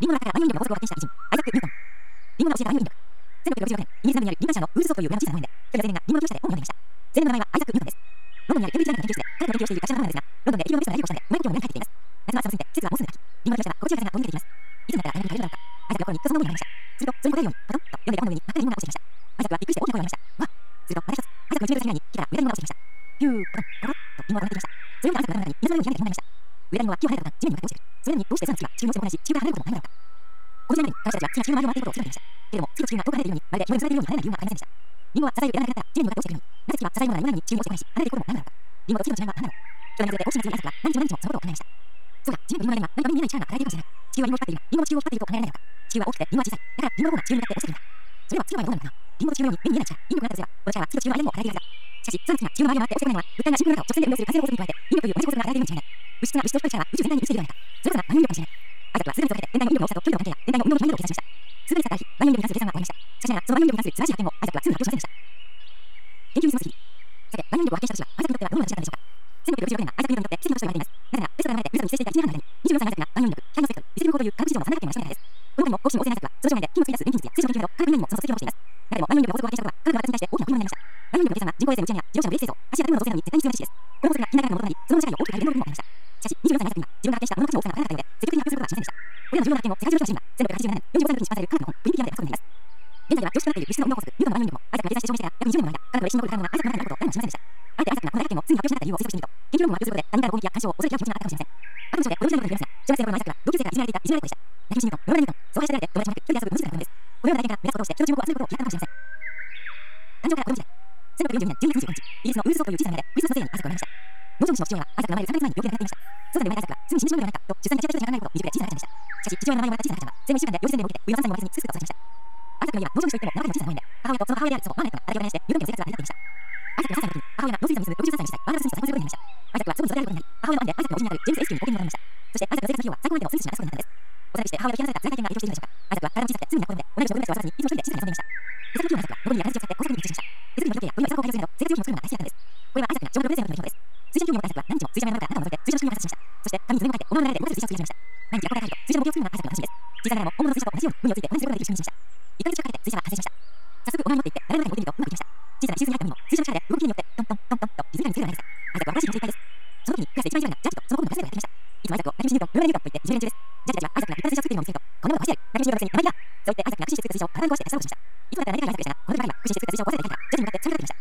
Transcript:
リンゴの中から万有引力の法則を発見した偉人、アイザック・ニュートン。リンゴが教えた万有引力。1666年、イギリス南部にあるリンカン社のウールストックというブランチ小さな農園で、一人の青年がリンゴの業者で本を読んでいました。青年の名前はアイザック・ニュートンです。ロンドンにあるケンブリッジ大学の研究室で、彼の研究をしている学者の名前なんですが、ロンドンで疫病メストの来日をしたので、うまいことを村に帰ってきています。夏の暑さを過ぎて、季節はもうすぐ秋。リンゴの業者は心地よい風が飛び抜けていきます。いつになったら大学に帰れるだろうか。アイザックは心にふとそのように思いました。すると、それに答えるように、パトンと読んでいた本の上に真っ赤なリンゴが落ちてきました。アイザックはびっくりして大きな声を上げました。わっ。すると、また一つ、アイザックの口に入れた隙間に木から上田リンゴが落ちてきました。ピュー、パトン、ポロッとリンゴが転がっていきました。それを見たアイザックの頭の中に稲妻のように開いた疑問がありました。上田リンゴは木を生えた途端、地面に向かって落ちてくる。それなのにどうして空の地は地球の落ちてこないし、地球が離れることもないのだろうか。この時代までに私たちは地が地球の周りを回っていることを知られていました。けれども、月と地球が遠く離れているように、まるで紐で結ばれているように離れない理由がありませんでした。リンゴは支える枝がなくなったら地面に向かって落ちてくるのに、なぜ月は支えるものがないのに地球に落ちてこないし、離れていることもないのだろうか。リンゴと月の違いは何だろう。去年のずれて大きな強いアイザックは何日も何日もそのことを考えました。そうだ、地面とリンゴの間には何か目に見えない力が働いているかもしれない。地球はリンゴを引っ張っているが、リンゴも地球を引っ張っていると考えられないのか。地球は大きくてリンゴは小さい。だからリンゴの方が地球に向かって落ちてくるんだ。それは月の場合はどうなのかな。リンゴと地球のように目に見えない力、引力があったとすれば、この力は月と地球の間にも働いているはずだ。しかし、その月が地球の周りを回って落ちてこないのは、物体が真空の中を直線で運動する風の法則に加えて、引力という同じ法則が働いているに違いない。物質が物質と引っ張る力は宇宙全体に満ちているではないか。それこそが万有引力かもしれない。アイザックは数ヶ月かけて天体の引力の大きさと距離の関係や天体の運動の決まりを計算しました。数ヶ月経ったある日、万有引力に関する計算が終わりました。しかしながら、その万有引力に関する素晴らしい発見をアイザックはすぐに発表しませんでした。研究に進む次。さて、万有引力を発見した年は、アイザックにとってはどのような年だったでしょうか。1666年はアイザック・ニュートンにとって奇跡の年と言われています。なぜなら、テストが生まれてウイルスが密生していた1年半の間に、20秒間にアイザックが万有引力、光の世界、微細分光という科学技術を学ばなくてはなりませんでした。この他にも好奇心旺盛なアイザックは、その少女名で金の水素や水素研究など、科学分野にもその足跡を持ついます。その上で、高知の OCS 電気術や水素研究など、科学分野にもその足跡を持っています。中でも万有引力の法則を発見したことは、科学の発展に対して大きな贈り物になりました。万有引力の計算は人工衛星の打ち上げや自動車の冷静層、橋や建物の造成などに絶対に必要な知識です。この法則が近代科学の元となり、その後の社会を大きく変える原動力にもなりました。しかし、24歳のアイザックには自分が発見した物の価値の大きさが分からなかったようで、積極的に発表することがわからなかったので、積極的に発表することが示せでした。これらの重要な発見を世界中の人たちが1687年、45歳の時に出版される科学の本、プリンティアで発行になります。現在では常識となっている物質の運動法則、ニュートンの万有引力も、アイザックが計算して証明してから約20年の間、科学の歴史に残る科学のアイザックの中にあることを誰も知りませんでした。あえてアイザックがこの大発見をすぐに発表しなかった理由を推測してみると、研究論文を発表することで他人からの攻撃や干渉を恐れる気持ちがあったかもしれません。ある文章でこれをしないことに言いますが、小学生の頃のアイザックは同級生からいじめられていたいじめられっ子でした。泣き虫ニュートン、ローラルニュートン、そう林で友達もなく、距離で遊ぶ無知な子供です。このような体験から目立つことをして人の注目を集めることを嫌ったかもしれません。誕生から子供時代。1642年12月25日、イギリスのウールストックという小さな村でクリスマスの聖夜にアイザックが生まれました。農場主の父親はアイザックが生まれる3ヶ月前に病気で亡くなっていました。早産で生まれたアイザックはすぐに死んでしまうのではないかと出産に立ち会った人に考えるほど未熟で小さな赤ちゃんでした。しかし父親の名前をもらった小さな赤ちゃんは生後1週間で幼稚園で動いて、およそ3歳にも生まれずにすぐと育ちました。アイザックの家は農場主といっても長きの小さな農園で、母親とその母親である祖母マーレットが働きをして有限の生活が成り立っていました。アイザックが8歳の時に母親が農水産に住む63歳の時代、バーナード・スミスと再婚することになりました。アイザックはそこに育てられることになり、母親の兄でアイザックの叔父にあるジェームス・エスキューに保険にもらいました。そしてアイザックの生活費用は参考までのスミス氏に渡すことになったんです。おさらいして母親と批判された辛い体験が影響しているのでしょうか。アイザックは体も小さくてすぐに泣く子供で、同じく6分の1を渡さずにいつも一人で静かに遊んでいました。手先器用なアイザックはノコギリや金槌を使って工作に熱中しました。手作りの時計やゴミの餌を開発するなど生活用品を作るのが大好きだったんです。これはアイザックがちょうど6年生の時の出来事です。水車興味を持ったアイザックは何日も水車の中であなたを覗いて水車の仕組みを観察しました。そして紙に図面を書いて思わぬ流れで動かす水車を作り始めました。毎日憧れが入ると水車の模型を作るのがアイザックの楽しみです。小さながらも本物の水車と同じように海をついて同じ姿できる仕組みにしました。1ヶ月近くかけて水車は完成しました。早速お前に持って行って誰の中に置いてみるとうまくいきました。小さなシーズンに入った海も水車の力で動きによってトントントントンとリズミカルにつけるのがないですか。アイザックは新しい持ちいっぱいです。その時にクラスで一番意地悪なジャッジとその子のクラスメートがやってきました。いつもアイザックを泣き虫ニュートン、ローラルニュートンと言っていじめる連中です。ジャッジたちはアイザックが立派な水車を作っているのを見つけると、こんなことは走りある。泣き虫ニュートンのくせに生意気だ。そう言ってアイザックが駆使して作った水車を体に壊してやしたことでしたが、この時ばかりは駆使して作った水車を壊されていたから、ジャッジに向かって辛いことを言ったりました。